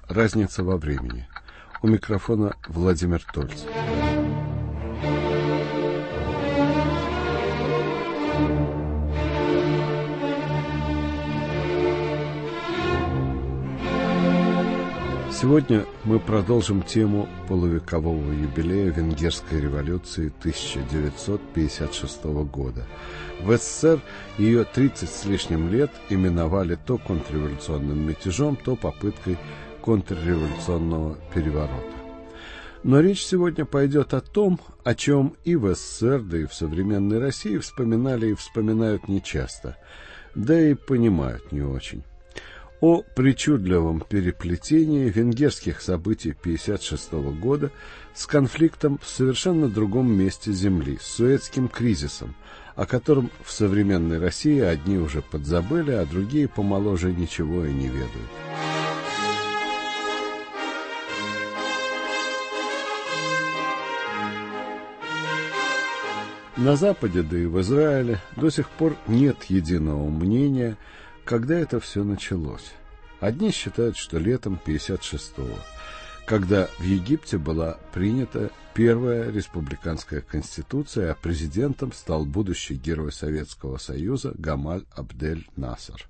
«Разница во времени». У микрофона Владимир Тольц. Сегодня мы продолжим тему полувекового юбилея Венгерской революции 1956 года. В СССР ее 30 с лишним лет именовали то контрреволюционным мятежом, то попыткой контрреволюционного переворота. Но речь сегодня пойдет о том, о чем и в СССР, да и в современной России вспоминали и вспоминают нечасто, да и понимают не очень. О причудливом переплетении венгерских событий 1956 года с конфликтом в совершенно другом месте Земли, с Суэцким кризисом, о котором в современной России одни уже подзабыли, а другие помоложе ничего и не ведают. На Западе, да и в Израиле, до сих пор нет единого мнения, когда это все началось. Одни считают, что летом 1956-го, когда в Египте была принята первая республиканская конституция, а президентом стал будущий герой Советского Союза Гамаль Абдель Насер.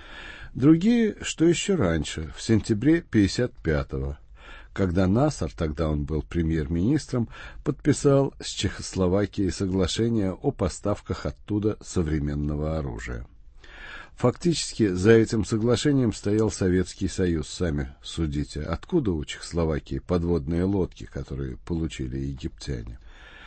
Другие, что еще раньше, в сентябре 1955-го, когда Насер, тогда он был премьер-министром, подписал с Чехословакией соглашение о поставках оттуда современного оружия. Фактически за этим соглашением стоял Советский Союз, сами судите, откуда у Чехословакии подводные лодки, которые получили египтяне.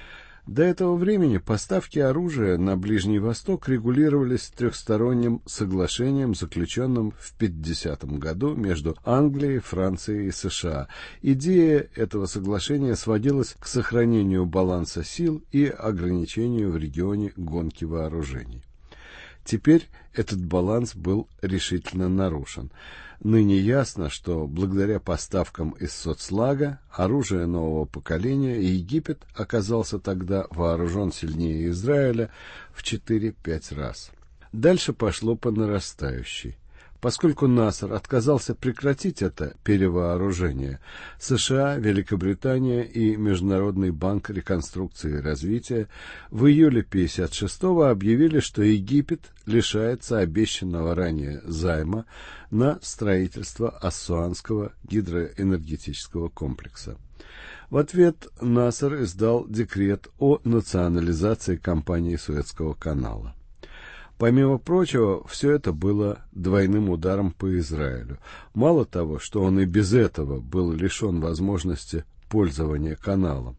До этого времени поставки оружия на Ближний Восток регулировались трехсторонним соглашением, заключенным в 1950 году между Англией, Францией и США. Идея этого соглашения сводилась к сохранению баланса сил и ограничению в регионе гонки вооружений. Теперь этот баланс был решительно нарушен. Ныне ясно, что благодаря поставкам из соцлага, оружия нового поколения, Египет оказался тогда вооружен сильнее Израиля в 4-5 раз. Дальше пошло по нарастающей. Поскольку Насер отказался прекратить это перевооружение, США, Великобритания и Международный банк реконструкции и развития в июле 1956-го объявили, что Египет лишается обещанного ранее займа на строительство Ассуанского гидроэнергетического комплекса. В ответ Насер издал декрет о национализации компании Суэцкого канала. Помимо прочего, все это было двойным ударом по Израилю. Мало того, что он и без этого был лишен возможности пользования каналом.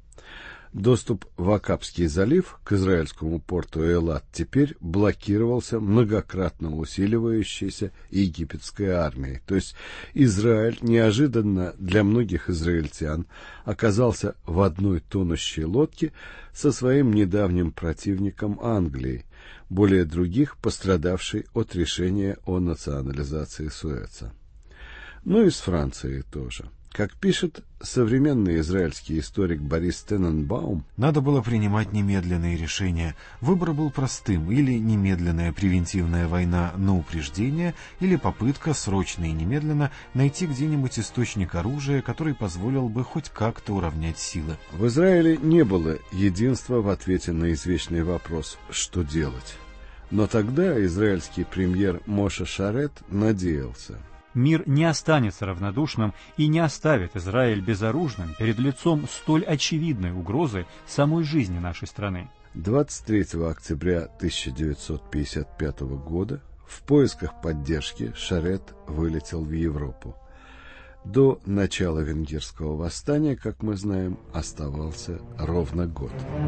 Доступ в Акабский залив к израильскому порту Элат теперь блокировался многократно усиливающейся египетской армией. То есть Израиль неожиданно для многих израильтян оказался в одной тонущей лодке со своим недавним противником Англией, более других пострадавшей от решения о национализации Суэца. Ну и с Францией тоже. Как пишет современный израильский историк Борис Тененбаум, надо было принимать немедленные решения. Выбор был простым: или немедленная превентивная война на упреждение, или попытка срочно и немедленно найти где-нибудь источник оружия, который позволил бы хоть как-то уравнять силы. В Израиле не было единства в ответе на извечный вопрос «что делать?». Но тогда израильский премьер Моше Шарет надеялся: мир не останется равнодушным и не оставит Израиль безоружным перед лицом столь очевидной угрозы самой жизни нашей страны. 23 октября 1955 года в поисках поддержки Шарет вылетел в Европу. До начала венгерского восстания, как мы знаем, оставался ровно год.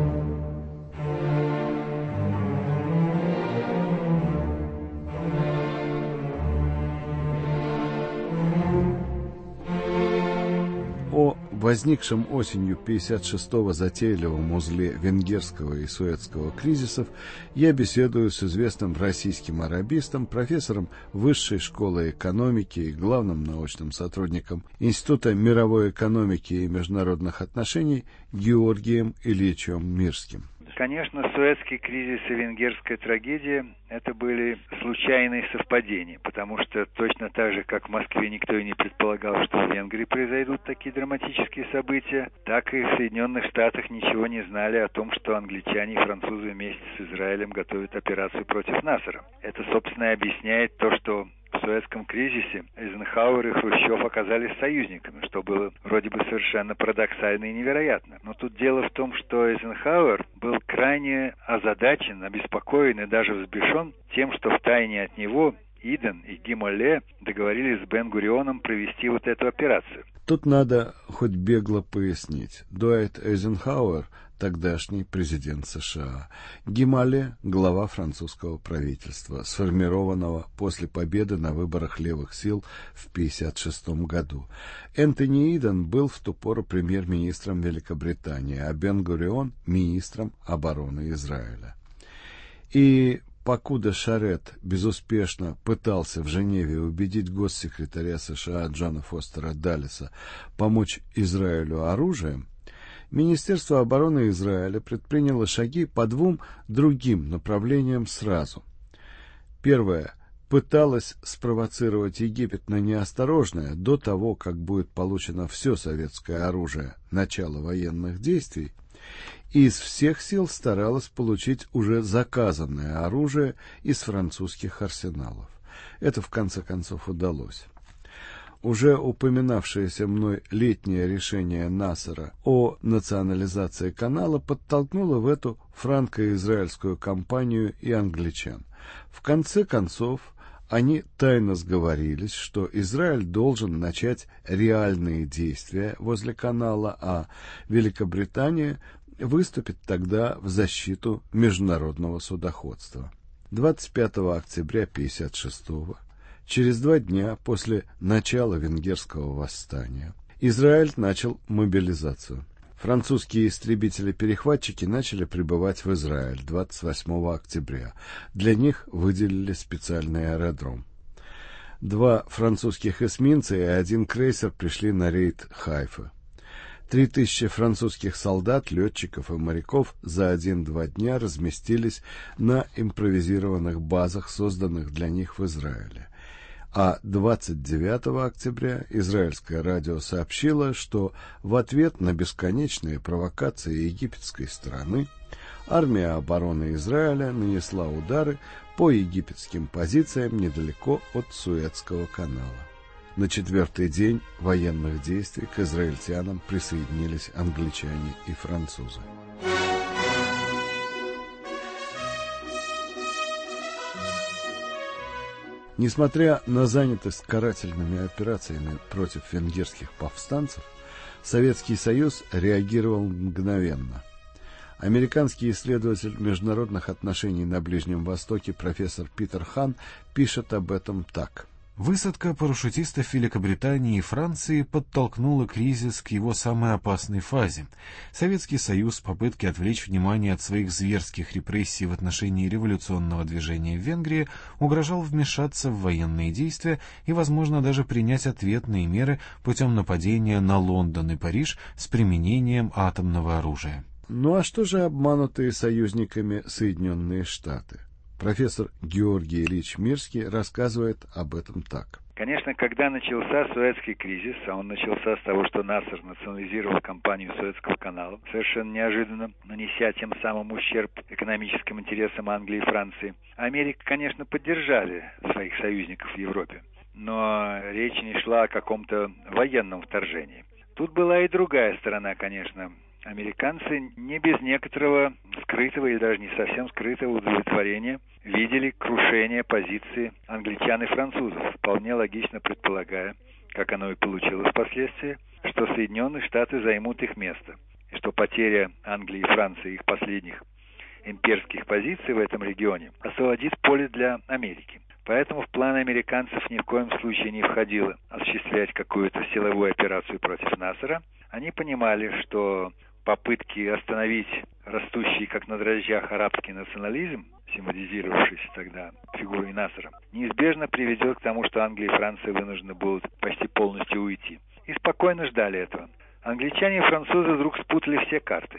О возникшем осенью 1956-го затейливом узле венгерского и суэцкого кризисов я беседую с известным российским арабистом, профессором Высшей школы экономики и главным научным сотрудником Института мировой экономики и международных отношений Георгием Ильичем Мирским. Конечно, Суэцкий кризис и венгерская трагедия – это были случайные совпадения, потому что точно так же, как в Москве никто и не предполагал, что в Венгрии произойдут такие драматические события, так и в Соединенных Штатах ничего не знали о том, что англичане и французы вместе с Израилем готовят операцию против Насера. Это, собственно, и объясняет то, что в Суэцком кризисе Эйзенхауэр и Хрущев оказались союзниками, что было вроде бы совершенно парадоксально и невероятно. Но тут дело в том, что Эйзенхауэр был крайне озадачен, обеспокоен и даже взбешен тем, что втайне от него Иден и Гимоле договорились с Бен-Гурионом провести вот эту операцию. Тут надо хоть бегло пояснить. Дуайт Эйзенхауэр – тогдашний президент США. Гимоле – глава французского правительства, сформированного после победы на выборах левых сил в 1956 году. Энтони Иден был в ту пору премьер-министром Великобритании, а Бен-Гурион – министром обороны Израиля. И покуда Шарет безуспешно пытался в Женеве убедить госсекретаря США Джона Фостера Даллеса помочь Израилю оружием, Министерство обороны Израиля предприняло шаги по двум другим направлениям сразу. Первое. Пыталось спровоцировать Египет на неосторожное до того, как будет получено все советское оружие, начало военных действий, и из всех сил старалась получить уже заказанное оружие из французских арсеналов. Это в конце концов удалось. Уже упоминавшееся мной летнее решение Насера о национализации канала подтолкнуло в эту франко-израильскую кампанию и англичан. В конце концов, они тайно сговорились, что Израиль должен начать реальные действия возле канала, а Великобритания выступит тогда в защиту международного судоходства. 25 октября 1956 года, через 2 дня после начала венгерского восстания, Израиль начал мобилизацию. Французские истребители-перехватчики начали прибывать в Израиль 28 октября. Для них выделили специальный аэродром. 2 французских эсминца и 1 крейсер пришли на рейд Хайфы. 3000 французских солдат, летчиков и моряков за 1-2 дня разместились на импровизированных базах, созданных для них в Израиле. А 29 октября израильское радио сообщило, что в ответ на бесконечные провокации египетской стороны армия обороны Израиля нанесла удары по египетским позициям недалеко от Суэцкого канала. На 4-й день военных действий к израильтянам присоединились англичане и французы. Несмотря на занятость карательными операциями против венгерских повстанцев, Советский Союз реагировал мгновенно. Американский исследователь международных отношений на Ближнем Востоке профессор Питер Хан пишет об этом так. Высадка парашютистов Великобритании и Франции подтолкнула кризис к его самой опасной фазе. Советский Союз в попытке отвлечь внимание от своих зверских репрессий в отношении революционного движения в Венгрии угрожал вмешаться в военные действия и, возможно, даже принять ответные меры путем нападения на Лондон и Париж с применением атомного оружия. Ну а что же обманутые союзниками Соединенные Штаты? Профессор Георгий Ильич Мирский рассказывает об этом так. Конечно, когда начался Суэцкий кризис, а он начался с того, что Насер национализировал компанию Суэцкого канала, совершенно неожиданно нанеся тем самым ущерб экономическим интересам Англии и Франции, Америка, конечно, поддержали своих союзников в Европе, но речь не шла о каком-то военном вторжении. Тут была и другая сторона, конечно. Американцы не без некоторого скрытого или даже не совсем скрытого удовлетворения видели крушение позиции англичан и французов, вполне логично предполагая, как оно и получилось впоследствии, что Соединенные Штаты займут их место, и что потеря Англии и Франции их последних имперских позиций в этом регионе освободит поле для Америки. Поэтому в планы американцев ни в коем случае не входило осуществлять какую-то силовую операцию против Насера. Они понимали, что попытки остановить растущий, как на дрожжах, арабский национализм, символизировавшийся тогда фигурой Насера, неизбежно приведет к тому, что Англия и Франция вынуждены будут почти полностью уйти. И спокойно ждали этого. Англичане и французы вдруг спутали все карты.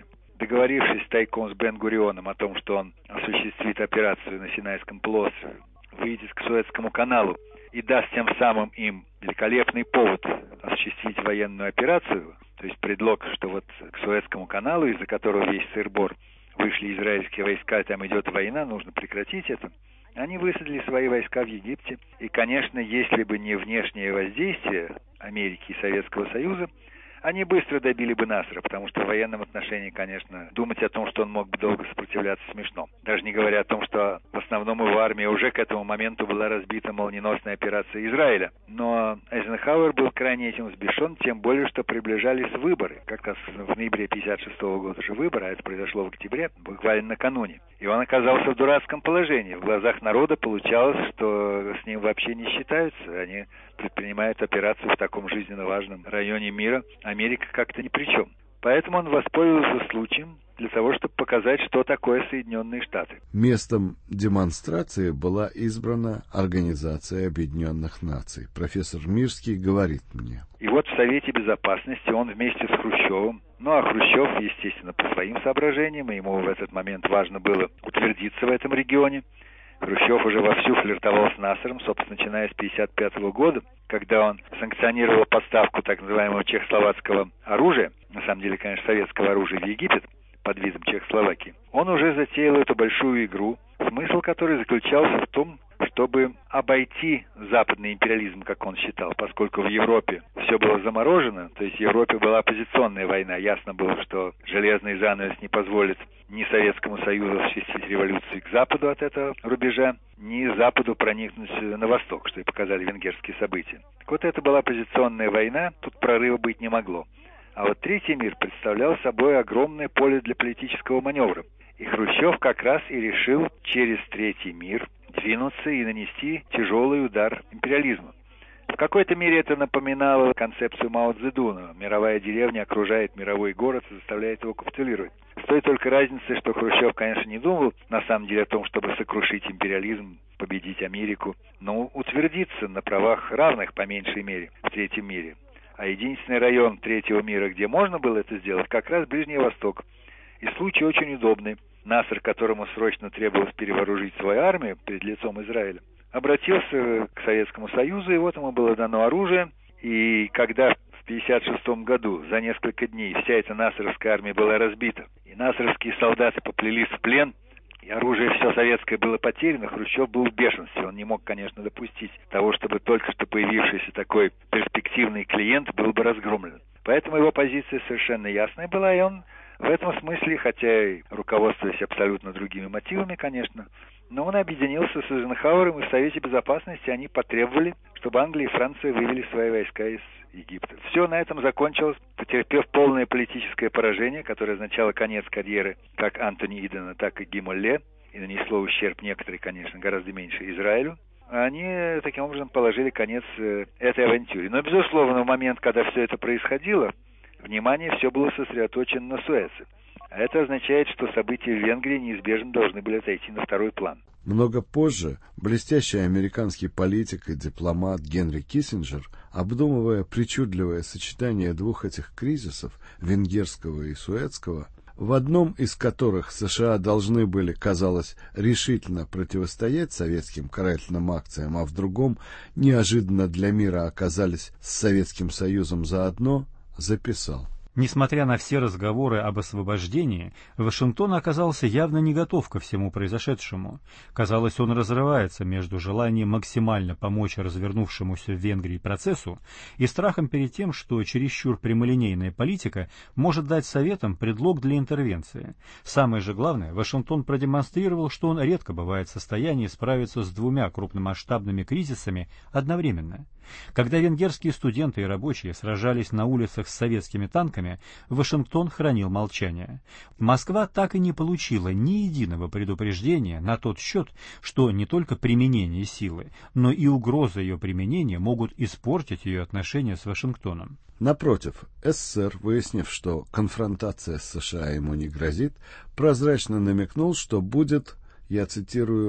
договорившись тайком с Бен-Гурионом о том, что он осуществит операцию на Синайском полуострове, выйдет к Суэцкому каналу и даст тем самым им великолепный повод осуществить военную операцию, то есть предлог, что вот к Суэцкому каналу, из-за которого весь сыр-бор, вышли израильские войска, там идет война, нужно прекратить это. Они высадили свои войска в Египте. И, конечно, если бы не внешнее воздействие Америки и Советского Союза, они быстро добили бы Насера, потому что в военном отношении, конечно, думать о том, что он мог бы долго сопротивляться, смешно. Даже не говоря о том, что в основном его армия уже к этому моменту была разбита молниеносной операцией Израиля. Но Эйзенхауэр был крайне этим взбешен, тем более, что приближались выборы. Как раз в ноябре 1956 года же выборы, а это произошло в октябре, буквально накануне. И он оказался в дурацком положении. В глазах народа получалось, что с ним вообще не считаются. Они предпринимают операцию в таком жизненно важном районе мира. Америка как-то ни при чем. Поэтому он воспользовался случаем для того, чтобы показать, что такое Соединенные Штаты. Местом демонстрации была избрана Организация Объединенных Наций. Профессор Мирский говорит мне. И вот в Совете Безопасности он вместе с Хрущевым, а Хрущев, естественно, по своим соображениям, ему в этот момент важно было утвердиться в этом регионе. Хрущев уже вовсю флиртовал с Насером, собственно, начиная с 1955 года, когда он санкционировал поставку так называемого чехословацкого оружия, на самом деле, конечно, советского оружия в Египет, под видом Чехословакии. Он уже затеял эту большую игру, смысл которой заключался в том, чтобы обойти западный империализм, как он считал, поскольку в Европе все было заморожено, то есть в Европе была оппозиционная война. Ясно было, что железный занавес не позволит ни Советскому Союзу осуществить революцию к западу от этого рубежа, ни Западу проникнуть на восток, что и показали венгерские события. Так вот, это была оппозиционная война, тут прорыва быть не могло. А вот Третий мир представлял собой огромное поле для политического маневра. И Хрущев как раз и решил через Третий мир двинуться и нанести тяжелый удар империализму. В какой-то мере это напоминало концепцию Мао Цзэдуна. Мировая деревня окружает мировой город и заставляет его капитулировать. С той только разницей, что Хрущев, конечно, не думал на самом деле о том, чтобы сокрушить империализм, победить Америку, но утвердиться на правах равных, по меньшей мере, в Третьем мире. А единственный район Третьего мира, где можно было это сделать, как раз Ближний Восток. И случай очень удобный. Насер, которому срочно требовалось перевооружить свою армию перед лицом Израиля, обратился к Советскому Союзу, и вот ему было дано оружие. И когда в 1956 году за несколько дней вся эта насеровская армия была разбита, и насеровские солдаты поплелись в плен, и оружие все советское было потеряно, Хрущев был в бешенстве. Он не мог, конечно, допустить того, чтобы только что появившийся такой перспективный клиент был бы разгромлен. Поэтому его позиция совершенно ясная была, и он в этом смысле, хотя и руководствуясь абсолютно другими мотивами, конечно, но он объединился с Эйзенхауэром, и в Совете Безопасности они потребовали, чтобы Англия и Франция вывели свои войска из Египта. Все на этом закончилось, потерпев полное политическое поражение, которое означало конец карьеры как Антони Идена, так и Ги Молле, и нанесло ущерб некоторый, конечно, гораздо меньше Израилю. Они таким образом положили конец этой авантюре. Но, безусловно, в момент, когда все это происходило, внимание все было сосредоточено на Суэце. А это означает, что события в Венгрии неизбежно должны были отойти на второй план. Много позже блестящий американский политик и дипломат Генри Киссинджер, обдумывая причудливое сочетание двух этих кризисов, венгерского и суэцкого, в одном из которых США должны были, казалось, решительно противостоять советским карательным акциям, а в другом, неожиданно для мира, оказались с Советским Союзом заодно, записал. Несмотря на все разговоры об освобождении, Вашингтон оказался явно не готов ко всему произошедшему. Казалось, он разрывается между желанием максимально помочь развернувшемуся в Венгрии процессу и страхом перед тем, что чересчур прямолинейная политика может дать Советам предлог для интервенции. Самое же главное, Вашингтон продемонстрировал, что он редко бывает в состоянии справиться с двумя крупномасштабными кризисами одновременно. Когда венгерские студенты и рабочие сражались на улицах с советскими танками, Вашингтон хранил молчание. Москва так и не получила ни единого предупреждения на тот счет, что не только применение силы, но и угроза ее применения могут испортить ее отношения с Вашингтоном. Напротив, СССР, выяснив, что конфронтация с США ему не грозит, прозрачно намекнул, что будет, я цитирую,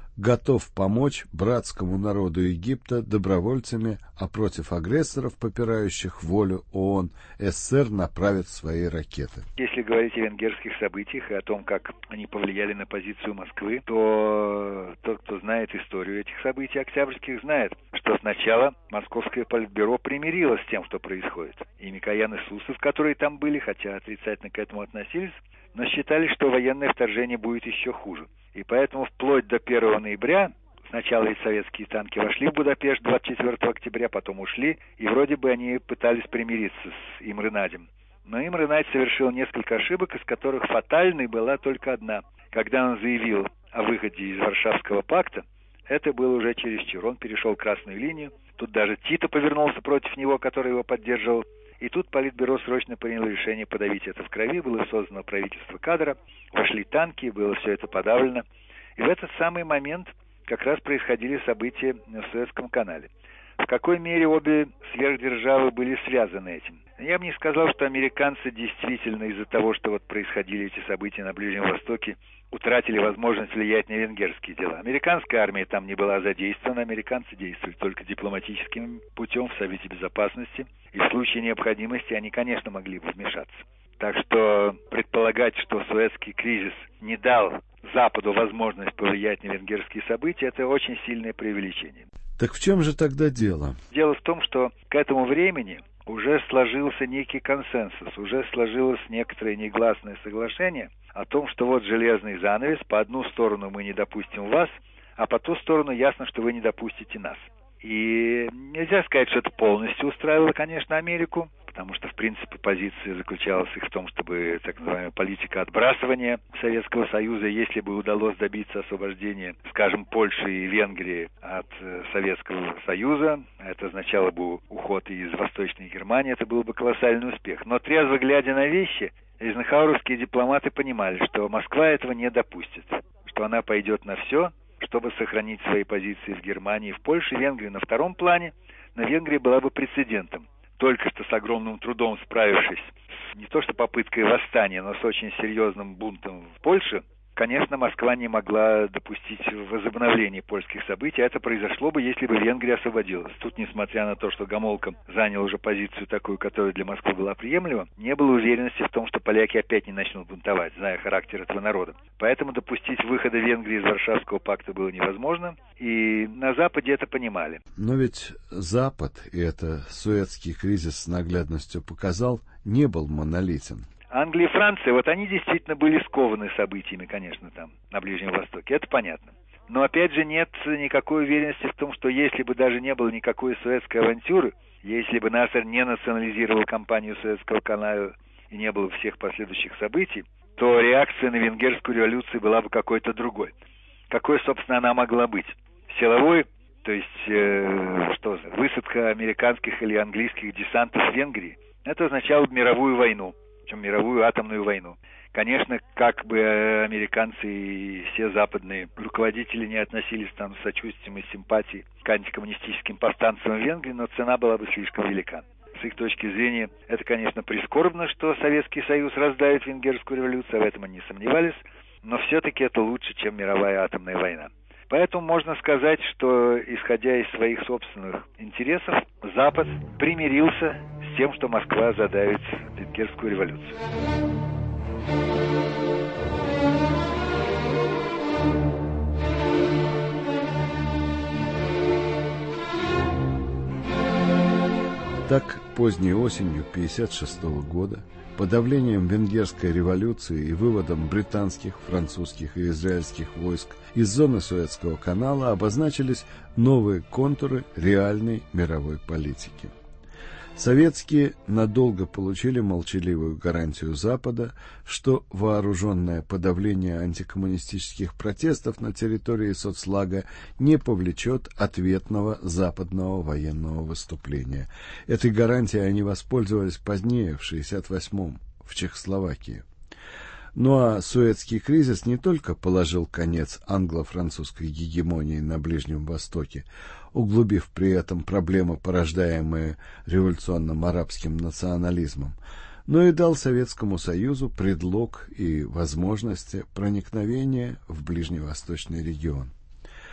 готов помочь братскому народу Египта добровольцами, а против агрессоров, попирающих волю ООН, СССР направит свои ракеты. Если говорить о венгерских событиях и о том, как они повлияли на позицию Москвы, то тот, кто знает историю этих событий октябрьских, знает, что сначала Московское политбюро примирилось с тем, что происходит. И Микоян и Суслов, которые там были, хотя отрицательно к этому относились, но считали, что военное вторжение будет еще хуже. И поэтому вплоть до 1 ноября, сначала ведь советские танки вошли в Будапешт 24 октября, потом ушли, и вроде бы они пытались примириться с Имре Надем. Но Имре Надь совершил несколько ошибок, из которых фатальной была только одна. Когда он заявил о выходе из Варшавского пакта, это было уже чересчур. Он перешел красную линию, тут даже Тито повернулся против него, который его поддерживал. И тут Политбюро срочно приняло решение подавить это в крови, было создано правительство кадра, вошли танки, было все это подавлено. И в этот самый момент как раз происходили события в Суэцком канале. В какой мере обе сверхдержавы были связаны этим? Я бы не сказал, что американцы действительно из-за того, что вот происходили эти события на Ближнем Востоке, утратили возможность влиять на венгерские дела. Американская армия там не была задействована, американцы действовали только дипломатическим путем в Совете Безопасности, и в случае необходимости они, конечно, могли бы вмешаться. Так что предполагать, что Суэцкий кризис не дал Западу возможность повлиять на венгерские события, это очень сильное преувеличение. Так в чем же тогда дело? Дело в том, что к этому времени уже сложился некий консенсус, уже сложилось некоторое негласное соглашение о том, что вот железный занавес, по одну сторону мы не допустим вас, а по ту сторону ясно, что вы не допустите нас. И нельзя сказать, что это полностью устраивало, конечно, Америку, потому что, в принципе, позиция заключалась в том, чтобы, так называемая, политика отбрасывания Советского Союза, если бы удалось добиться освобождения, скажем, Польши и Венгрии от Советского Союза, это означало бы уход из Восточной Германии, это был бы колоссальный успех. Но трезво глядя на вещи, эйзенхауэровские дипломаты понимали, что Москва этого не допустит, что она пойдет на все, чтобы сохранить свои позиции в Германии, в Польше, Венгрии на втором плане, но Венгрия была бы прецедентом. Только что с огромным трудом справившись с не то что попыткой восстания, но с очень серьезным бунтом в Польше, конечно, Москва не могла допустить возобновления польских событий. Это произошло бы, если бы Венгрия освободилась. Тут, несмотря на то, что Гомолка занял уже позицию такую, которая для Москвы была приемлема, не было уверенности в том, что поляки опять не начнут бунтовать, зная характер этого народа. Поэтому допустить выхода Венгрии из Варшавского пакта было невозможно, и на Западе это понимали. Но ведь Запад, и это Суэцкий кризис с наглядностью показал, не был монолитен. Англия и Франция, вот они действительно были скованы событиями, конечно, там, на Ближнем Востоке, это понятно. Но, опять же, нет никакой уверенности в том, что если бы даже не было никакой суэцкой авантюры, если бы Нассер не национализировал компанию Суэцкого канала и не было всех последующих событий, то реакция на венгерскую революцию была бы какой-то другой. Какой, собственно, она могла быть? Силовой, то есть высадка американских или английских десантов в Венгрии, это означало бы мировую войну. Мировую атомную войну. Конечно, как бы американцы и все западные руководители не относились там с сочувствием и симпатией к антикоммунистическим повстанцам в Венгрии, но цена была бы слишком велика. С их точки зрения, это, конечно, прискорбно, что Советский Союз раздавит венгерскую революцию, в этом они не сомневались, но все-таки это лучше, чем мировая атомная война. Поэтому можно сказать, что, исходя из своих собственных интересов, Запад примирился с тем, что Москва задавит венгерскую революцию. Так, поздней осенью 1956 года, подавлением венгерской революции и выводом британских, французских и израильских войск из зоны Суэцкого канала обозначились новые контуры реальной мировой политики. Советские надолго получили молчаливую гарантию Запада, что вооруженное подавление антикоммунистических протестов на территории соцлага не повлечет ответного западного военного выступления. Этой гарантией они воспользовались позднее, в 1968-м, в Чехословакии. Ну а Суэцкий кризис не только положил конец англо-французской гегемонии на Ближнем Востоке, углубив при этом проблемы, порождаемые революционным арабским национализмом, но и дал Советскому Союзу предлог и возможности проникновения в ближневосточный регион.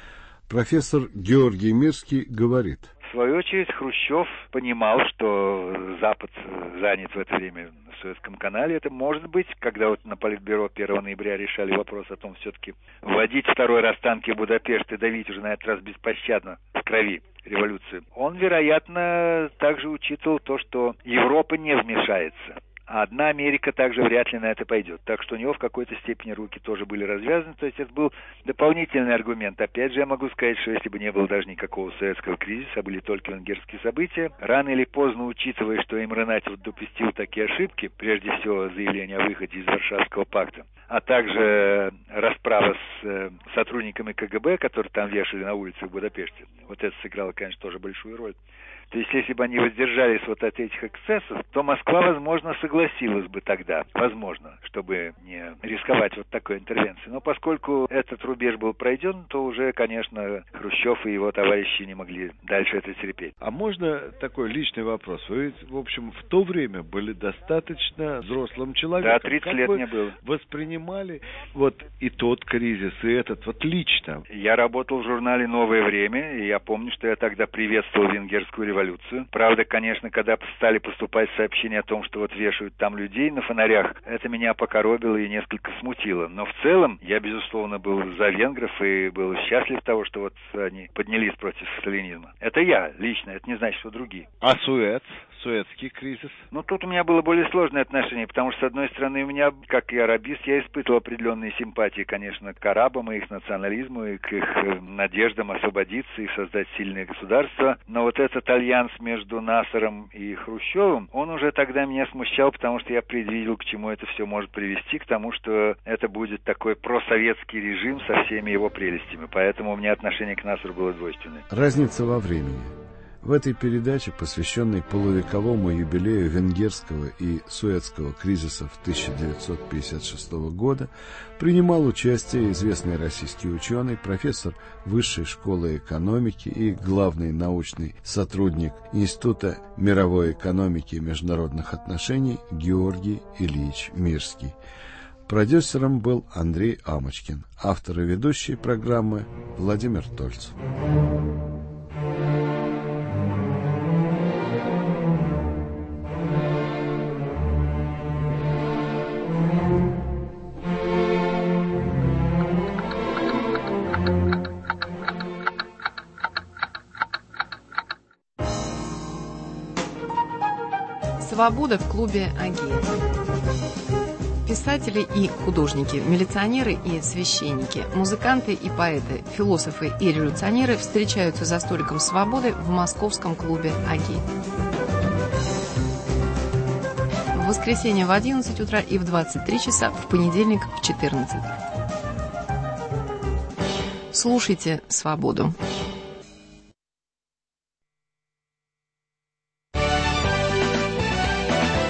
Профессор Георгий Мирский говорит. В свою очередь, Хрущев понимал, что Запад занят в это время в Суэцком канале. Это может быть, когда вот на Политбюро 1 ноября решали вопрос о том, все-таки вводить второй раз танки в Будапешт и давить уже на этот раз беспощадно в крови революцию. Он, вероятно, также учитывал то, что Европа не вмешается. А одна Америка также вряд ли на это пойдет. Так что у него в какой-то степени руки тоже были развязаны. То есть это был дополнительный аргумент. Опять же, я могу сказать, что если бы не было даже никакого советского кризиса, а были только венгерские события, рано или поздно, учитывая, что Имре Надев допустил такие ошибки, прежде всего заявление о выходе из Варшавского пакта, а также расправа с сотрудниками КГБ, которые там вешали на улице в Будапеште, вот это сыграло, конечно, тоже большую роль. То есть, если бы они воздержались вот от этих эксцессов, то Москва, возможно, согласилась бы тогда, возможно, чтобы не рисковать вот такой интервенцией. Но поскольку этот рубеж был пройден, то уже, конечно, Хрущев и его товарищи не могли дальше это терпеть. А можно такой личный вопрос? Вы, в общем, в то время были достаточно взрослым человеком. Да, 30 лет мне было. Воспринимали вот и тот кризис, и этот вот лично? Я работал в журнале «Новое время», и я помню, что я тогда приветствовал венгерскую революцию. Правда, конечно, когда стали поступать сообщения о том, что вот вешают там людей на фонарях, это меня покоробило и несколько смутило. Но в целом я, безусловно, был за венгров и был счастлив того, что вот они поднялись против сталинизма. Это я лично, это не значит, что другие. А Суэцкий кризис? Ну, тут у меня было более сложное отношение, потому что, с одной стороны, у меня, как и арабист, я испытывал определенные симпатии, конечно, к арабам и их национализму, и к их надеждам освободиться и создать сильное государство. Но вот этот альянс между Насером и Хрущевым, он уже тогда меня смущал, потому что я предвидел, к чему это все может привести, к тому, что это будет такой просоветский режим со всеми его прелестями. Поэтому у меня отношение к Насеру было двойственное. Разница во времени. В этой передаче, посвященной полувековому юбилею венгерского и суэцкого кризисов 1956 года, принимал участие известный российский ученый, профессор Высшей школы экономики и главный научный сотрудник Института мировой экономики и международных отношений Георгий Ильич Мирский. Продюсером был Андрей Амочкин, автор и ведущий программы Владимир Тольцев. Свобода в клубе Агеев. Писатели и художники, милиционеры и священники, музыканты и поэты, философы и революционеры встречаются за столиком свободы в московском клубе Агеев. В воскресенье в 11 утра и в 23 часа, в понедельник в 14. Слушайте «Свободу».